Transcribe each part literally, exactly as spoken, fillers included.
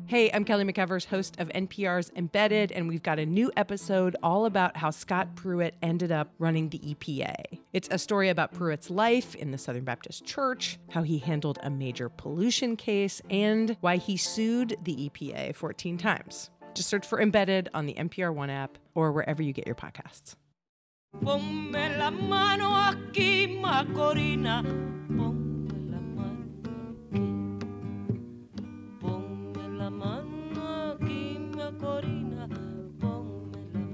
Hey, I'm Kelly McEvers, host of N P R's Embedded, and we've got a new episode all about how Scott Pruitt ended up running the E P A. It's a story about Pruitt's life in the Southern Baptist Church, how he handled a major pollution case, and why he sued the E P A fourteen times. Just search for Embedded on the N P R One app or wherever you get your podcasts. Ponme la mano aquí, Macorina. Ponme la mano aquí. Ponme la mano aquí, Macorina. Ponme la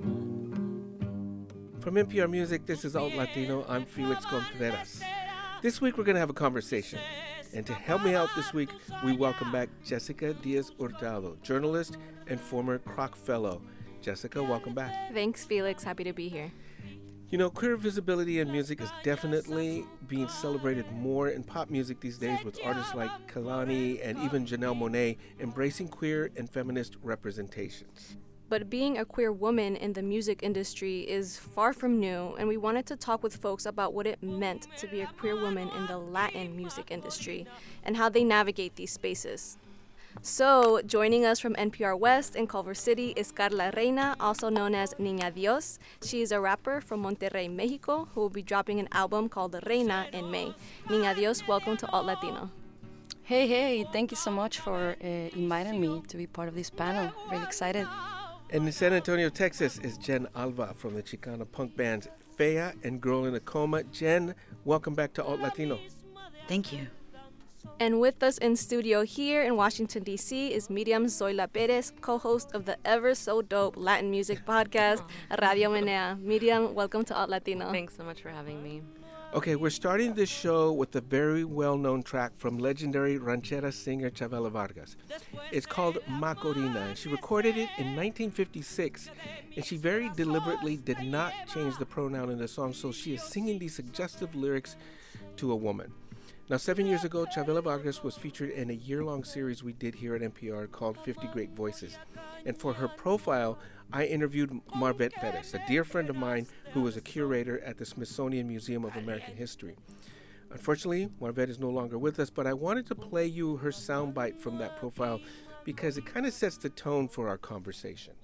mano. From N P R Music, this is Alt Latino. I'm Felix Contreras. This week we're going to have a conversation. And to help me out this week, we welcome back Jessica Diaz Hurtado, journalist and former Kroc Fellow. Jessica, welcome back. Thanks, Felix. Happy to be here. You know, queer visibility in music is definitely being celebrated more in pop music these days, with artists like Kehlani and even Janelle Monáe embracing queer and feminist representations. But being a queer woman in the music industry is far from new, and we wanted to talk with folks about what it meant to be a queer woman in the Latin music industry and how they navigate these spaces. So, joining us from N P R West in Culver City is Carla Reina, also known as Niña Dios. She is a rapper from Monterrey, Mexico, who will be dropping an album called Reina in May. Niña Dios, welcome to Alt Latino. Hey, hey, thank you so much for uh, inviting me to be part of this panel. Really excited. And in San Antonio, Texas is Jen Alva from the Chicana punk bands Fea and Girl in a Coma. Jen, welcome back to Alt Latino. Thank you. And with us in studio here in Washington, D C is Miriam Zoila Perez, co-host of the ever so dope Latin music podcast, Radio Menea. Miriam, welcome to Alt Latino. Thanks so much for having me. Okay, we're starting this show with a very well-known track from legendary ranchera singer Chavela Vargas. It's called Macorina, and she recorded it in nineteen fifty-six, and she very deliberately did not change the pronoun in the song, so she is singing these suggestive lyrics to a woman. Now, seven years ago, Chavela Vargas was featured in a year-long series we did here at N P R called fifty Great Voices. And for her profile, I interviewed Marvette Perez, a dear friend of mine who was a curator at the Smithsonian Museum of American History. Unfortunately, Marvette is no longer with us, but I wanted to play you her soundbite from that profile because it kind of sets the tone for our conversation.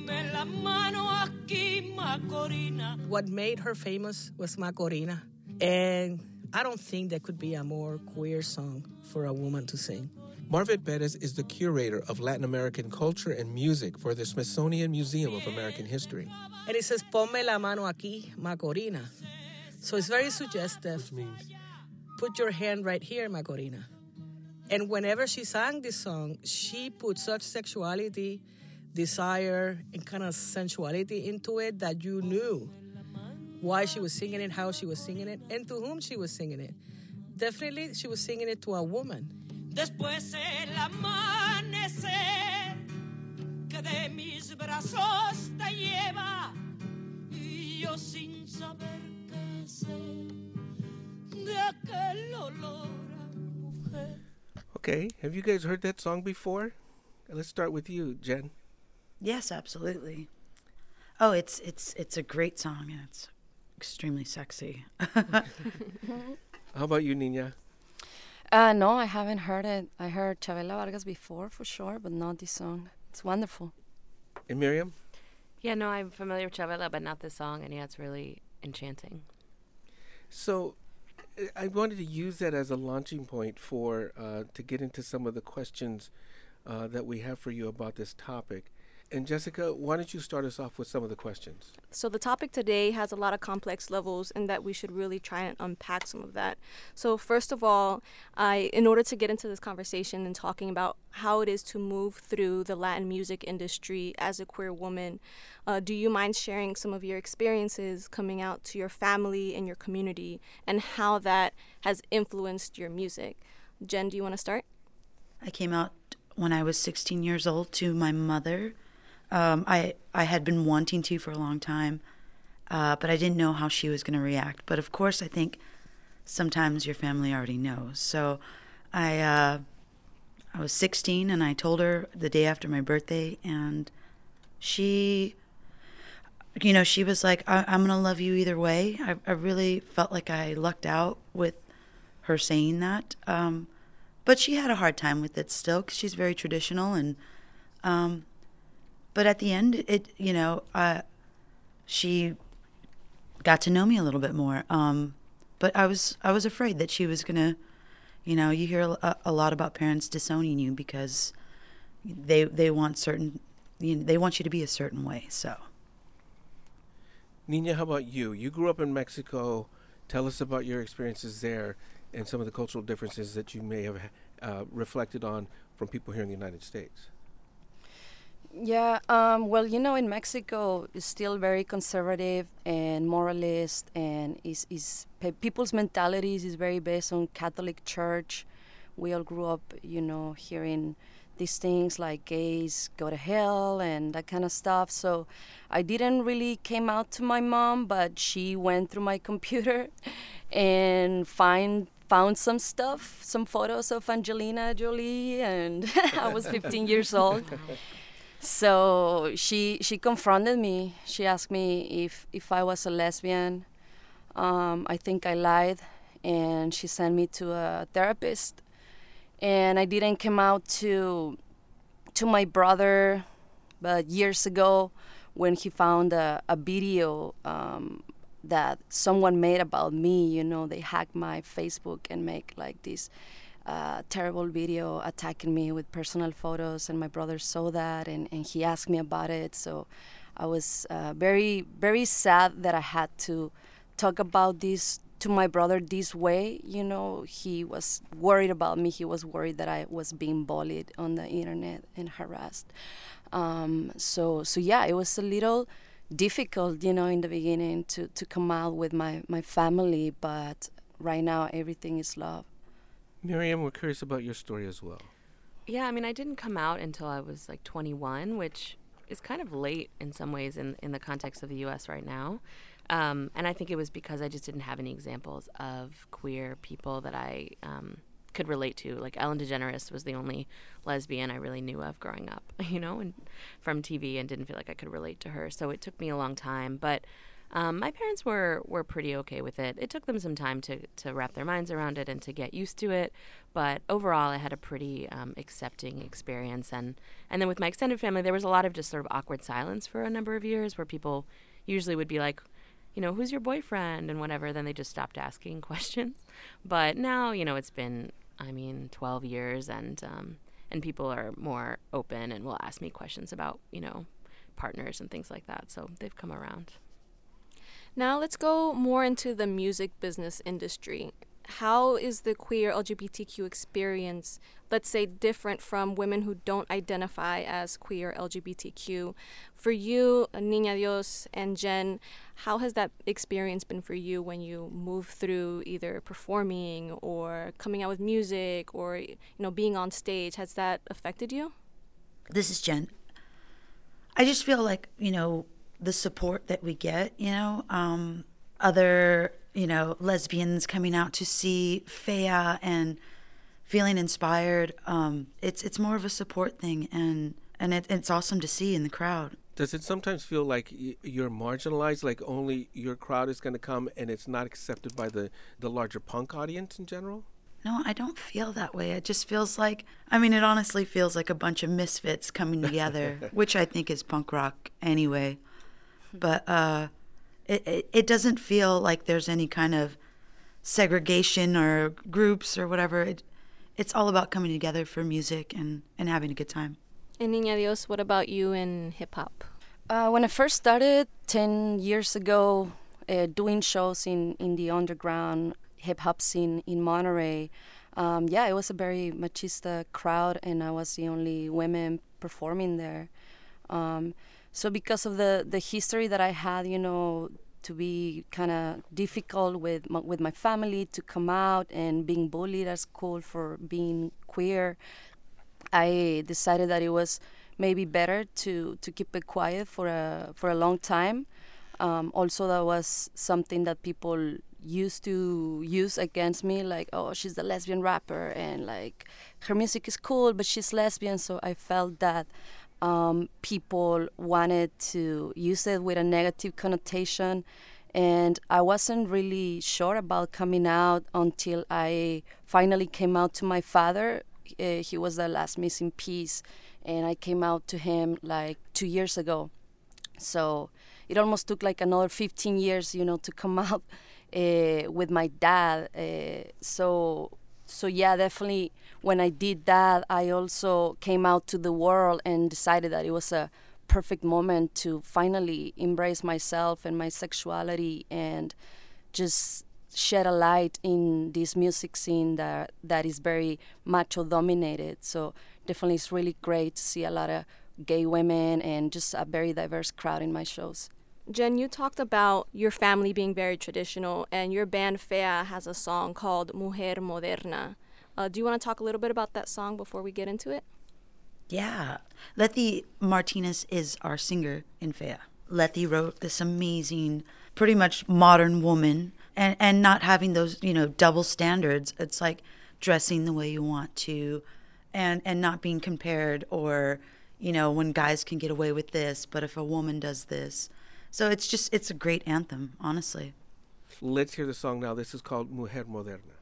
What made her famous was Macorina, and I don't think there could be a more queer song for a woman to sing. Marvette Perez is the curator of Latin American culture and music for the Smithsonian Museum of American History. And it says, Ponme la mano aquí, Macorina. So it's very suggestive. Which means? Put your hand right here, Macorina. And whenever she sang this song, she put such sexuality, desire, and kind of sensuality into it that you knew why she was singing it, how she was singing it, and to whom she was singing it. Definitely, she was singing it to a woman. Después el amanecer que de mis brazos te lleva y yo sin saber qué hacer de aquel olor a mujer. Okay, have you guys heard that song before? Let's start with you, Jen. Yes, absolutely. Oh, it's it's it's a great song, and it's extremely sexy. How about you, Niña? Uh, no, I haven't heard it. I heard Chavela Vargas before, for sure, but not this song. It's wonderful. And Miriam? Yeah, no, I'm familiar with Chavela, but not this song, and yeah, it's really enchanting. So I wanted to use that as a launching point for uh, to get into some of the questions uh, that we have for you about this topic. And Jessica, why don't you start us off with some of the questions? So the topic today has a lot of complex levels, and that we should really try and unpack some of that. So first of all, I, in order to get into this conversation and talking about how it is to move through the Latin music industry as a queer woman, uh, do you mind sharing some of your experiences coming out to your family and your community and how that has influenced your music? Jen, do you want to start? I came out when I was sixteen years old to my mother. Um, I I had been wanting to for a long time, uh, but I didn't know how she was going to react. But of course, I think sometimes your family already knows. So I uh, I was sixteen, and I told her the day after my birthday, and she, you know, she was like, I- I'm going to love you either way. I, I really felt like I lucked out with her saying that. Um, but she had a hard time with it still because she's very traditional, and Um, but at the end, it you know, uh, she got to know me a little bit more. Um, but I was I was afraid that she was gonna, you know, you hear a, a lot about parents disowning you because they they want certain, you know, they want you to be a certain way. So, Nina, how about you? You grew up in Mexico. Tell us about your experiences there and some of the cultural differences that you may have uh, reflected on from people here in the United States. Yeah, um, well, you know, in Mexico, it's still very conservative and moralist, and is is pe- people's mentalities is very based on Catholic Church. We all grew up, you know, hearing these things like gays go to hell and that kind of stuff. So I didn't really came out to my mom, but she went through my computer and find found some stuff, some photos of Angelina Jolie, and I was fifteen years old. So she she confronted me. She asked me if, if I was a lesbian. Um, I think I lied, and she sent me to a therapist. And I didn't come out to to my brother, but years ago, when he found a, a video um, that someone made about me, you know, they hacked my Facebook and make like this uh, terrible video attacking me with personal photos, and my brother saw that, and, and he asked me about it. So I was uh, very, very sad that I had to talk about this to my brother this way. You know, he was worried about me. He was worried that I was being bullied on the internet and harassed. Um, so, so yeah, it was a little difficult, you know, in the beginning to, to come out with my, my family, but right now everything is love. Miriam, we're curious about your story as well. Yeah, I mean, I didn't come out until I was like twenty-one, which is kind of late in some ways in, in the context of the U S right now. Um, and I think it was because I just didn't have any examples of queer people that I um, could relate to. Like Ellen DeGeneres was the only lesbian I really knew of growing up, you know, and from T V, and didn't feel like I could relate to her. So it took me a long time. But um, my parents were, were pretty okay with it. It took them some time to, to wrap their minds around it and to get used to it. But overall, I had a pretty um, accepting experience. And, and then with my extended family, there was a lot of just sort of awkward silence for a number of years where people usually would be like, you know, who's your boyfriend and whatever. Then they just stopped asking questions. But now, you know, it's been, I mean, twelve years, and um, and people are more open and will ask me questions about, you know, partners and things like that. So they've come around. Now let's go more into the music business industry. How is the queer L G B T Q experience, let's say, different from women who don't identify as queer L G B T Q? For you, Niña Dios and Jen, how has that experience been for you when you move through either performing or coming out with music or, you know, being on stage? Has that affected you? This is Jen. I just feel like, you know, the support that we get, you know, um, other, you know, lesbians coming out to see Fea and feeling inspired. Um, it's it's more of a support thing, and and it, it's awesome to see in the crowd. Does it sometimes feel like y- you're marginalized, like only your crowd is going to come and it's not accepted by the, the larger punk audience in general? No, I don't feel that way. It just feels like, I mean, it honestly feels like a bunch of misfits coming together, which I think is punk rock anyway. But uh, it, it it doesn't feel like there's any kind of segregation or groups or whatever. It, it's all about coming together for music and, and having a good time. And Niña Dios, what about you in hip-hop? Uh, when I first started ten years ago uh, doing shows in, in the underground hip-hop scene in Monterey, um, yeah, it was a very machista crowd, and I was the only women performing there. Um, so because of the, the history that I had, you know, to be kind of difficult with my, with my family, to come out and being bullied at school for being queer, I decided that it was maybe better to, to keep it quiet for a for a long time. Um, also, that was something that people used to use against me, like, oh, she's the lesbian rapper, and like her music is cool, but she's lesbian. So I felt that um, people wanted to use it with a negative connotation, and I wasn't really sure about coming out until I finally came out to my father. Uh, he was the last missing piece and I came out to him like two years ago. So it almost took like another fifteen years, you know, to come out uh, with my dad. Uh, so, so yeah, definitely when I did that, I also came out to the world and decided that it was a perfect moment to finally embrace myself and my sexuality and just shed a light in this music scene that that is very macho dominated. So definitely it's really great to see a lot of gay women and just a very diverse crowd in my shows. Jen, you talked about your family being very traditional, and your band Fea has a song called Mujer Moderna. Uh, do you want to talk a little bit about that song before we get into it? Yeah. Letty Martinez is our singer in Fea. Letty wrote this amazing, pretty much modern woman, and, and not having those, you know, double standards. It's like dressing the way you want to and, and not being compared, or, you know, when guys can get away with this, but if a woman does this. So it's just, it's a great anthem, honestly. Let's hear the song now. This is called Mujer Moderna.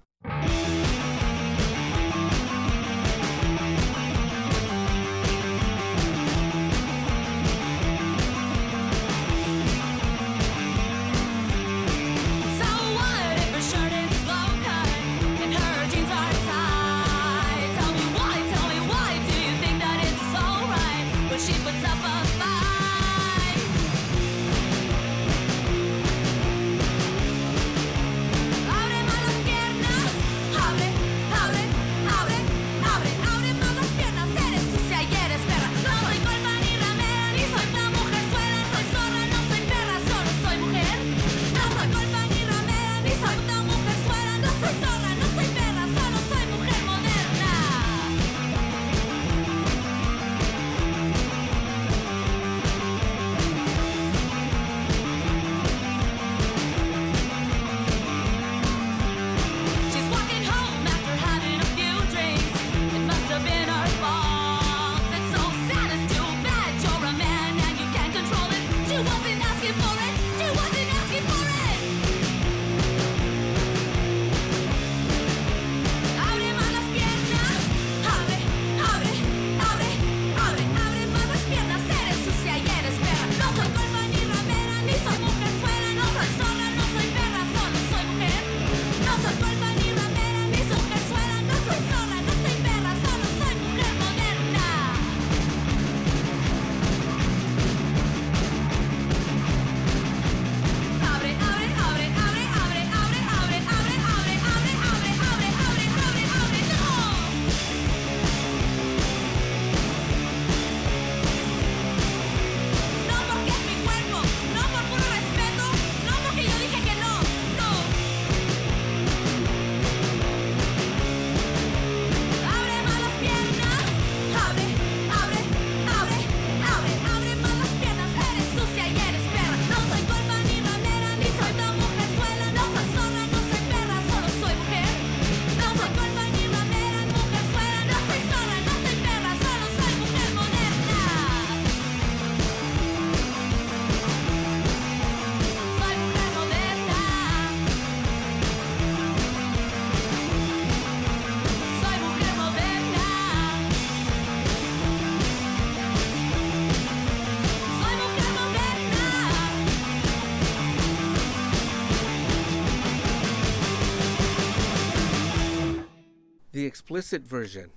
The explicit version.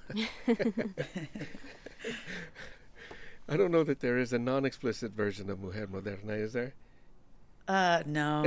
I don't know that there is a non-explicit version of Mujer Moderna, is there? Uh, no.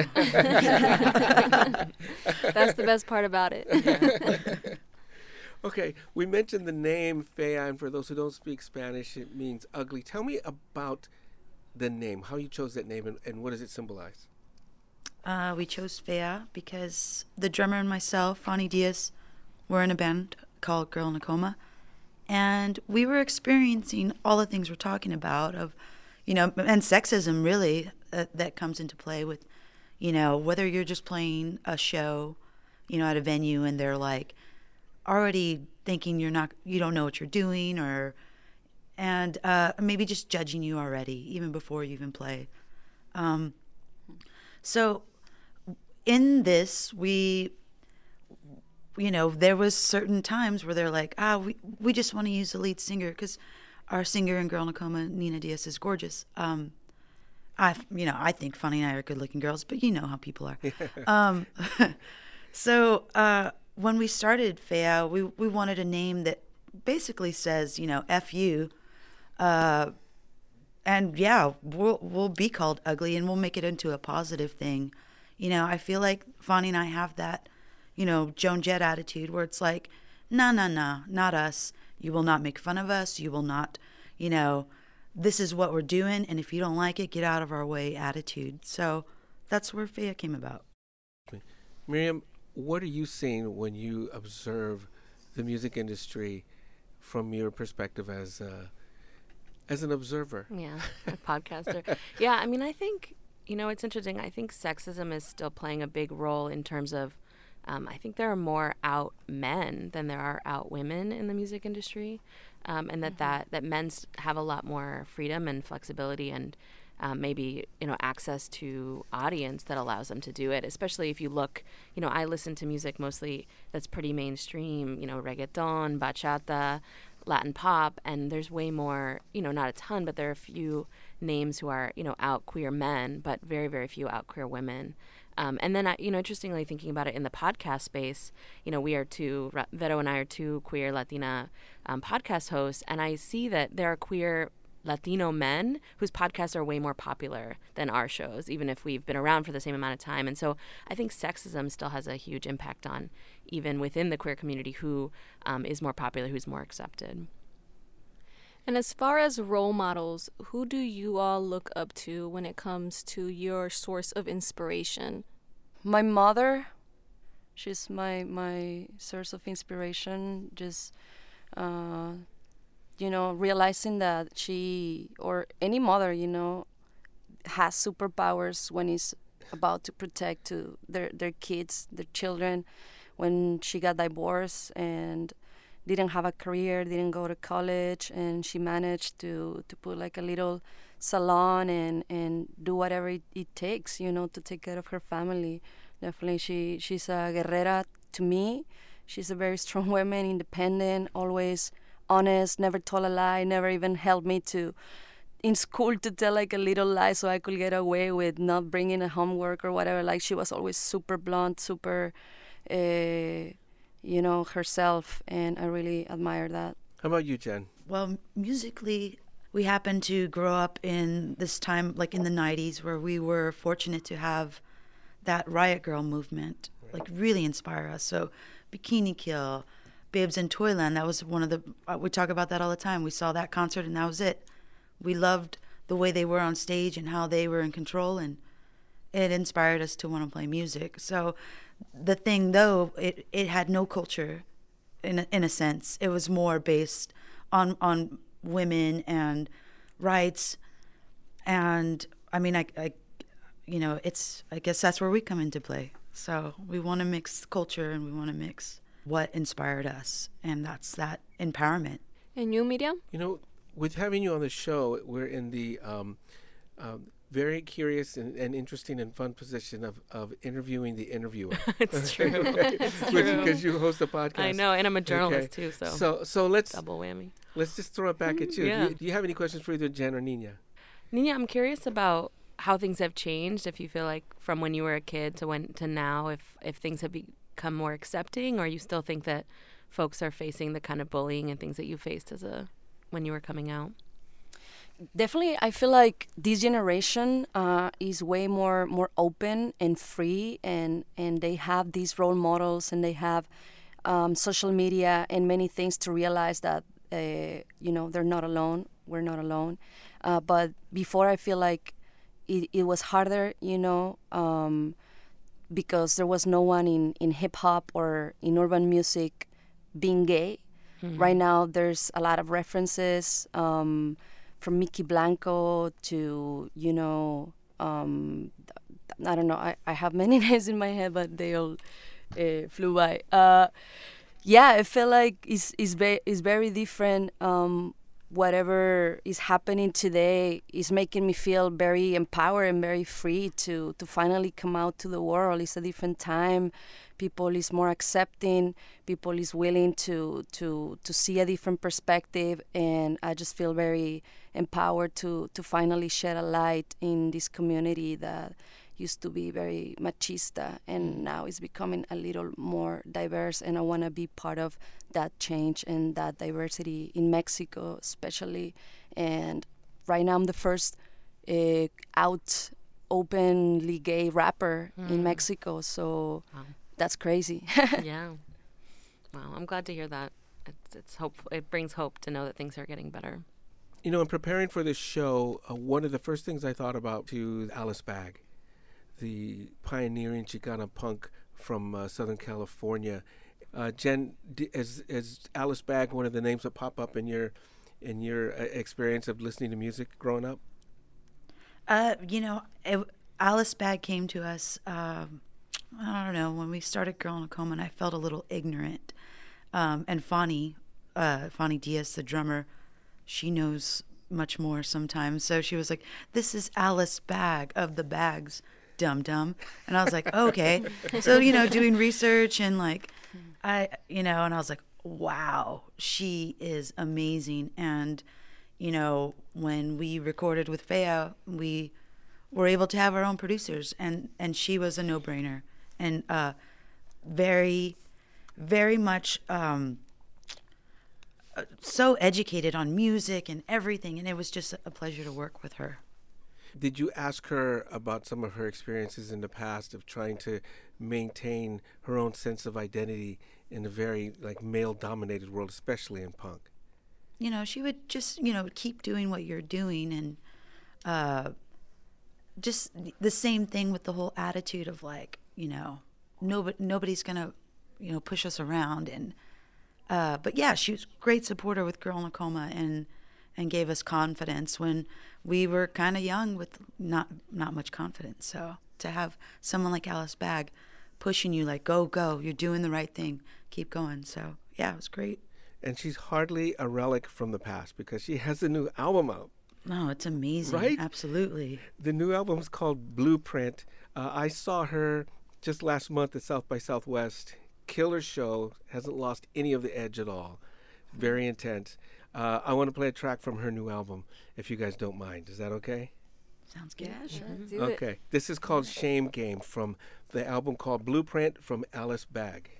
That's the best part about it. Okay, we mentioned the name Fea, and for those who don't speak Spanish, it means ugly. Tell me about the name, how you chose that name, and, and what does it symbolize? Uh, we chose Fea because the drummer and myself, Fanny Diaz, were in a band called Girl in a Coma, and we were experiencing all the things we're talking about of, you know, and sexism really uh, that comes into play with, you know, whether you're just playing a show, you know, at a venue and they're like already thinking you're not, you don't know what you're doing, or, and uh, maybe just judging you already, even before you even play. Um, so in this, we, you know, there was certain times where they're like, ah, we, we just want to use the lead singer, because our singer in Girl Nakoma, Nina Diaz, is gorgeous. Um, I, you know, I think Fanny and I are good-looking girls, but you know how people are. um, so uh, when we started Fea, we we wanted a name that basically says, you know, F you, uh, and yeah, we'll we'll be called ugly, and we'll make it into a positive thing. You know, I feel like Fanny and I have that, you know, Joan Jett attitude where it's like, nah, nah, nah, not us. You will not make fun of us. You will not, you know, this is what we're doing, and if you don't like it, get out of our way attitude. So that's where Fea came about. Miriam, what are you seeing when you observe the music industry from your perspective as a, as an observer? Yeah, a podcaster. Yeah, I mean, I think, you know, it's interesting. I think sexism is still playing a big role in terms of, um, I think there are more out men than there are out women in the music industry. Um, and that, mm-hmm. that, that men have a lot more freedom and flexibility and um, maybe, you know, access to audience that allows them to do it, especially if you look, you know, I listen to music mostly that's pretty mainstream, you know, reggaeton, bachata, Latin pop, and there's way more, you know, not a ton, but there are a few names who are, you know, out queer men, but very, very few out queer women. Um, and then, I, you know, interestingly, thinking about it in the podcast space, you know, we are two, Vero and I are two queer Latina um, podcast hosts, and I see that there are queer Latino men whose podcasts are way more popular than our shows, even if we've been around for the same amount of time. And so I think sexism still has a huge impact on, even within the queer community, who um, is more popular, who's more accepted. And as far as role models, who do you all look up to when it comes to your source of inspiration? My mother, she's my my source of inspiration. Just, uh, you know, realizing that she, or any mother, you know, has superpowers when it's about to protect to their, their kids, their children. When she got divorced and didn't have a career, didn't go to college, and she managed to, to put like a little salon and, and do whatever it, it takes, you know, to take care of her family. Definitely, she she's a guerrera to me. She's a very strong woman, independent, always honest, never told a lie, never even helped me to, in school, to tell like a little lie so I could get away with not bringing a homework or whatever. Like, she was always super blunt, super... Uh, you know, herself, and I really admire that. How about you, Jen? Well, musically, we happened to grow up in this time, like in the nineties, where we were fortunate to have that Riot Girl movement, like really inspire us. So Bikini Kill, Babes in Toyland, that was one of the, we talk about that all the time. We saw that concert and that was it. We loved the way they were on stage and how they were in control, and it inspired us to want to play music. So the thing, though, it, it had no culture, in a, in a sense. It was more based on on women and rights, and I mean, I, I, you know, it's I guess that's where we come into play. So we want to mix culture and we want to mix what inspired us, and that's that empowerment. And you, Miriam? You know, with having you on the show, we're in the um, um, very curious and, and interesting and fun position of, of interviewing the interviewer. It's true. It's true. Because you host a podcast. I know, and I'm a journalist okay. too, so so so let's double whammy. Let's just throw it back at you. Yeah. Do you. Do you have any questions for either Jen or Nina? Nina, I'm curious about how things have changed. If you feel like from when you were a kid to when to now, if if things have become more accepting, or you still think that folks are facing the kind of bullying and things that you faced as a when you were coming out. Definitely, I feel like this generation uh, is way more more open and free, and, and they have these role models, and they have um, social media and many things to realize that, uh, you know, they're not alone. We're not alone. Uh, but before, I feel like it, it was harder, you know, um, because there was no one in, in hip-hop or in urban music being gay. Mm-hmm. Right now, there's a lot of references, um, from Mickey Blanco to, you know, um, I don't know, I, I have many names in my head, but they all uh, flew by. Uh, yeah, I feel like it's, it's, ve- it's very different. Um, whatever is happening today is making me feel very empowered and very free to, to finally come out to the world. It's a different time. People is more accepting. People is willing to, to, to see a different perspective. And I just feel very empowered to, to finally shed a light in this community that used to be very machista and now is becoming a little more diverse, and I want to be part of that change and that diversity in Mexico especially. And right now I'm the first uh, out openly gay rapper mm. in Mexico, so wow. That's crazy. Yeah. Wow, I'm glad to hear that. It's, it's hope. It brings hope to know that things are getting better. You know, in preparing for this show, uh, one of the first things I thought about to Alice Bag, the pioneering Chicana punk from uh, Southern California. Uh, Jen, d- is, is Alice Bag one of the names that pop up in your in your uh, experience of listening to music growing up? Uh, you know, it, Alice Bag came to us, um, I don't know, when we started Girl in a Coma, and I felt a little ignorant. Um, and Fanny, uh, Fanny Diaz, the drummer, she knows much more sometimes. So she was like, this is Alice Bag of the Bags. Dum dum. And I was like, okay. So, you know, doing research and like, I, you know, and I was like, wow, she is amazing. And, you know, when we recorded with Fea, we were able to have our own producers, and, and she was a no brainer and uh, very, very much um, so educated on music and everything. And it was just a pleasure to work with her. Did you ask her about some of her experiences in the past of trying to maintain her own sense of identity in a very like male-dominated world, especially in punk? You know, she would just, you know, keep doing what you're doing, and uh, just the same thing with the whole attitude of like, you know, nobody, nobody's gonna, you know, push us around. And uh, but yeah, she was a great supporter with Girl in a Coma, and and gave us confidence when we were kind of young with not not much confidence. So to have someone like Alice Bag pushing you like, go, go, you're doing the right thing, keep going. So yeah, it was great. And she's hardly a relic from the past because she has a new album out. No, it's amazing. Right? Absolutely. The new album is called Blueprint. Uh, I saw her just last month at South by Southwest. Killer show, hasn't lost any of the edge at all. Very intense. Uh, I want to play a track from her new album, if you guys don't mind. Is that okay? Sounds good. Yeah, sure. Mm-hmm. Do Okay. it. This is called Shame Game from the album called Blueprint from Alice Bag.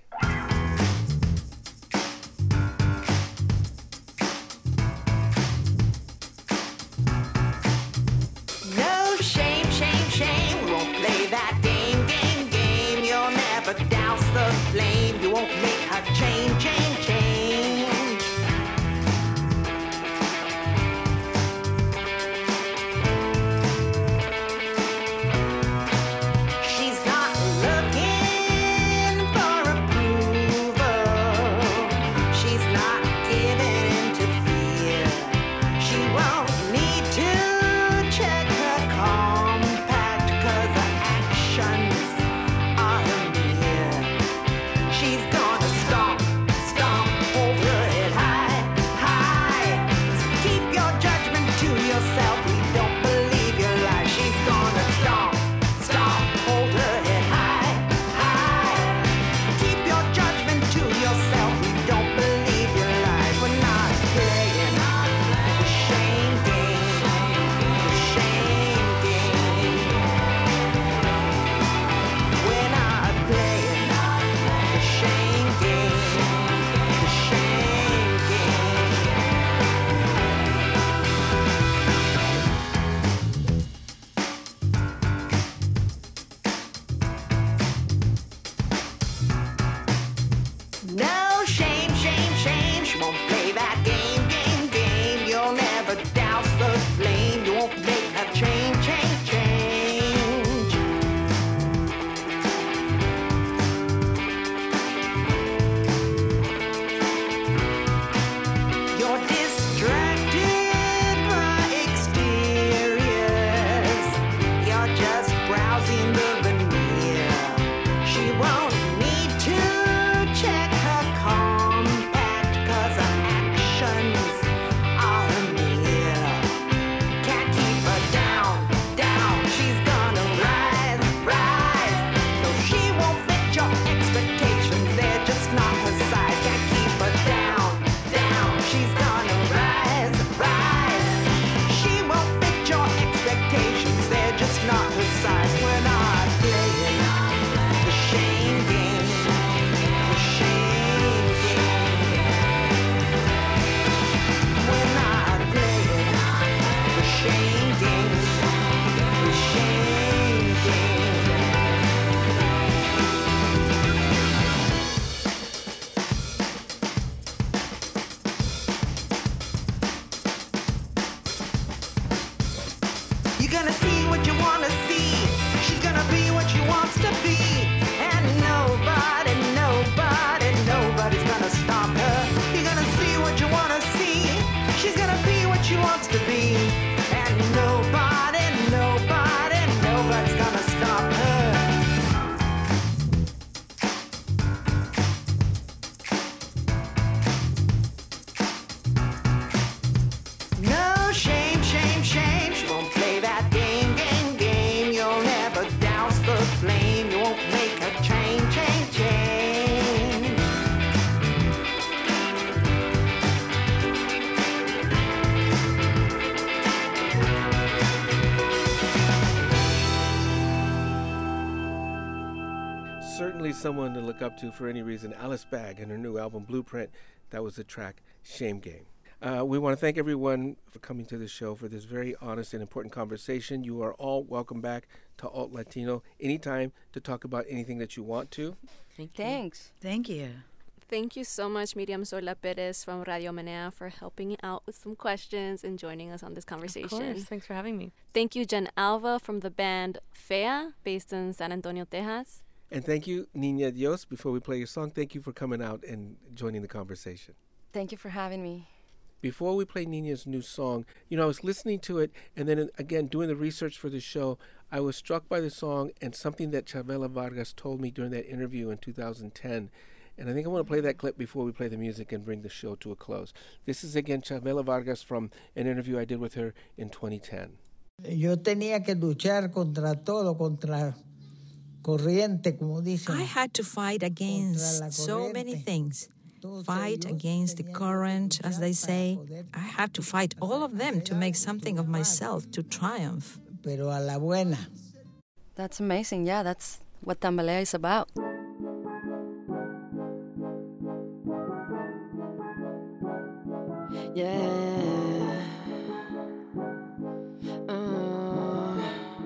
No shame, shame, shame. We won't play that game, game, game. You'll never douse the flame. You won't make her change, change, change. She's not looking for approval. You're gonna see what you wanna see. She's gonna be what she wants to be. And nobody, nobody, nobody's gonna stop her. You're gonna see what you wanna see. She's gonna be what she wants to be. And nobody, nobody, nobody's gonna stop her. No shame, shame, shame. She won't play that game, game, game. You'll never douse the flame. You won't make her change, change, change. Certainly someone to look up to for any reason. Alice Bagg and her new album Blueprint. That was the track Shame Game. Uh, we want to thank everyone for coming to the show for this very honest and important conversation. You are all welcome back to Alt Latino anytime to talk about anything that you want to. Thank you. Thanks. Thank you. Thank you so much, Miriam Zoila Perez from Radio Menea, for helping out with some questions and joining us on this conversation. Of course. Thanks for having me. Thank you, Jen Alva from the band Fea, based in San Antonio, Texas. And thank you, Nina Dios. Before we play your song, thank you for coming out and joining the conversation. Thank you for having me. Before we play Nina's new song, you know, I was listening to it, and then again, doing the research for the show, I was struck by the song and something that Chavela Vargas told me during that interview in two thousand ten. And I think I want to play that clip before we play the music and bring the show to a close. This is, again, Chavela Vargas from an interview I did with her in twenty ten. Yo tenía que luchar contra todo, contra corriente, como dicen. I had to fight against so many things. Fight against the current, as they say. I had to fight all of them to make something of myself, to triumph. Pero a la buena. That's amazing. Yeah, that's what Tambalea is about. Yeah. Uh,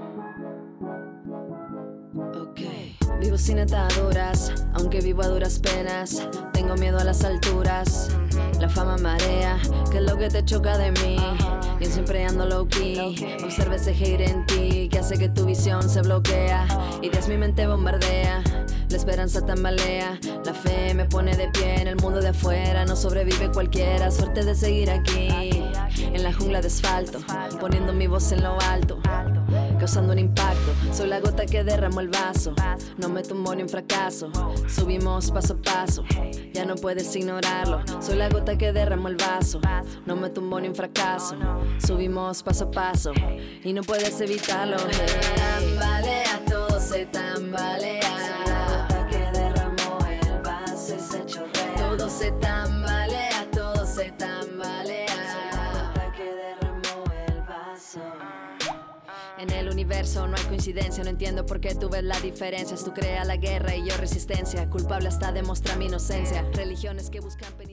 okay. Vivo sin ataduras, aunque vivo a duras penas. Tengo miedo a las alturas. La fama marea, ¿qué es lo que te choca de mí? Yo siempre ando low key. Observa ese hate en ti que hace que tu visión se bloquea. Ideas mi mente bombardea. La esperanza tambalea. La fe me pone de pie en el mundo de afuera. No sobrevive cualquiera. Suerte de seguir aquí en la jungla de asfalto, poniendo mi voz en lo alto, causando un impacto. Soy la gota que derramó el vaso. No me tumbo ni un fracaso. Subimos paso a paso. Ya no puedes ignorarlo. Soy la gota que derramó el vaso. No me tumbo ni un fracaso. Subimos paso a paso y no puedes evitarlo. Tambalea, todo se tambalea. La gota que derramó el vaso y se chorrea. Todo se tambalea, todo se tambalea. La gota que derramó el vaso. En el universo no hay coincidencia, no entiendo por qué tú ves la diferencia. Tú creas la guerra y yo resistencia, culpable hasta demostrar mi inocencia. Religiones que buscan penitencia.